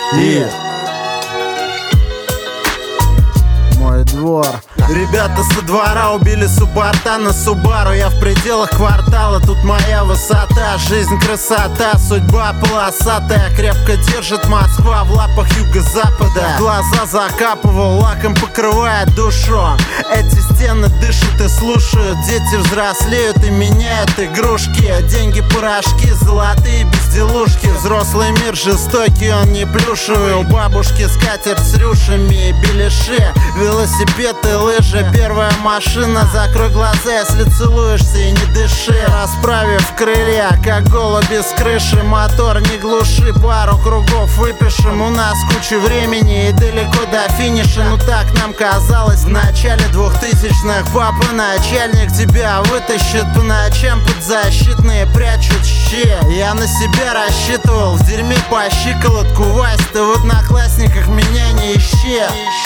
Мой двор. Ребята со двора убили субарта на Субару. Я в пределах квартала, тут моя высота. Жизнь, красота, судьба полосатая. Крепко держит Москва в лапах юго-запада. Глаза закапывал, лаком покрывая душу. Эти стены дышат и слушают. Дети взрослеют и меняют игрушки. Деньги, порошки, золотые безделушки. Взрослый мир жестокий, он не плюшевый. У бабушки скатерть с рюшами и беляши. Велосипед и лыжи. Первая машина, закрой глаза, если целуешься и не дыши. Расправив крылья, как голуби с крыши. Мотор не глуши, пару кругов выпишем. У нас куча времени и далеко до финиша. Ну так нам казалось в начале 2000-х. Папа начальник тебя вытащит по ночам. Подзащитные прячут щи. Я на себя рассчитывал, в дерьме по щиколотку. Вась, ты в Одноклассниках меня не ищи.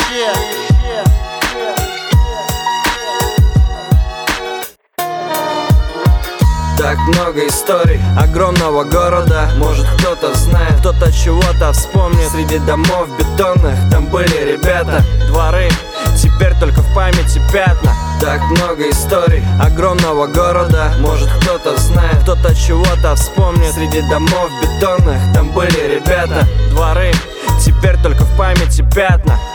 Так много историй огромного города. Может кто-то знает, кто-то чего-то вспомнит. Среди домов бетонных там были ребята. Дворы, теперь только в памяти пятна. Так много историй огромного города. Может кто-то знает, кто-то чего-то вспомнит. Среди домов бетонных там были ребята. Дворы, теперь только в памяти пятна.